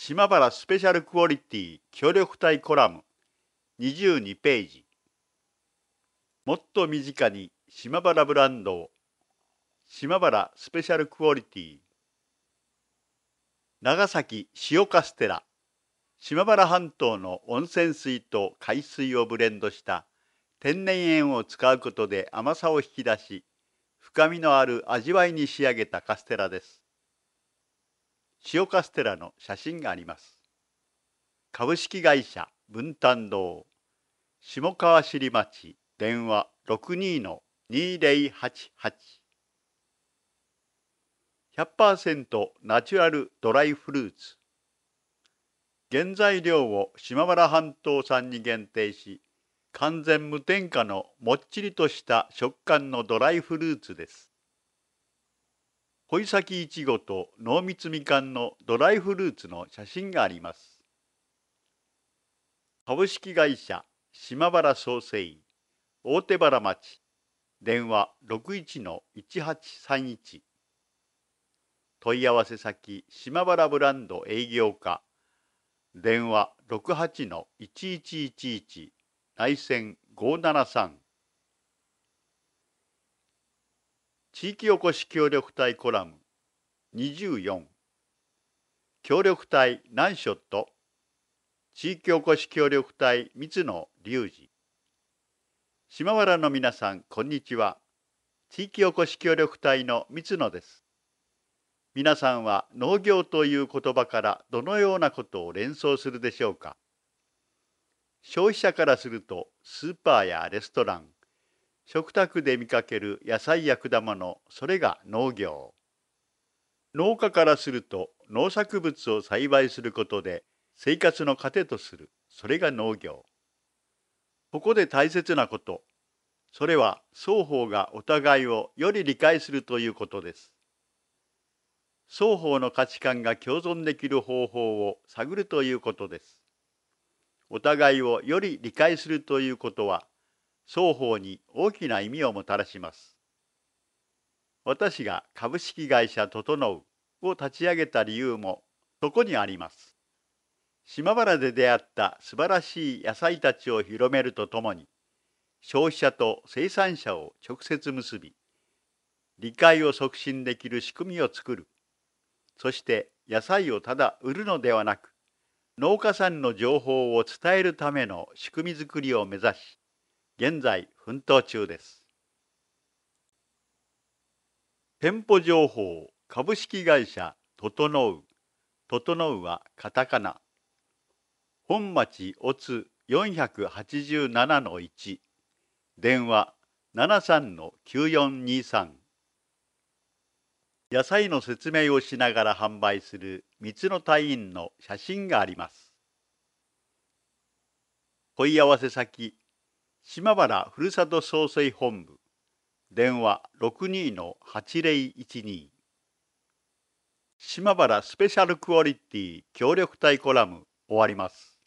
島原スペシャルクオリティ協力隊コラム22ページ。もっと身近に島原ブランドを。島原スペシャルクオリティ。長崎塩カステラ。島原半島の温泉水と海水をブレンドした天然塩を使うことで甘さを引き出し、深みのある味わいに仕上げたカステラです。塩カステラの写真があります。株式会社文旦堂、下川尻町、電話 62-2088。100% ナチュラルドライフルーツ。原材料を島原半島産に限定し、完全無添加のもっちりとした食感のドライフルーツです。恋先いちごと濃密みかんのドライフルーツの写真があります。株式会社島原創生、大手原町、電話 61-1831。問い合わせ先島原ブランド営業課、電話 68-1111 内線573。地域おこし協力隊コラム24。協力隊ナンショット。地域おこし協力隊三野隆二。島原の皆さん、こんにちは。地域おこし協力隊の三野です。皆さんは農業という言葉からどのようなことを連想するでしょうか。消費者からするとスーパーやレストラン、食卓で見かける野菜や果物、それが農業。農家からすると農作物を栽培することで生活の糧とする、それが農業。ここで大切なこと、それは双方がお互いをより理解するということです。双方の価値観が共存できる方法を探るということです。お互いをより理解するということは、双方に大きな意味をもたらします。私が株式会社整うを立ち上げた理由もそこにあります。島原で出会った素晴らしい野菜たちを広めるとともに、消費者と生産者を直接結び、理解を促進できる仕組みを作る。そして野菜をただ売るのではなく、農家さんの情報を伝えるための仕組み作りを目指し、現在奮闘中です。店舗情報株式会社整う。整うはカタカナ。本町オツ487-1。電話 73-9423。野菜の説明をしながら販売する三野隊員の写真があります。問い合わせ先、島原ふるさと創生本部、電話 62-8012。島原スペシャルクオリティ協力隊コラム終わります。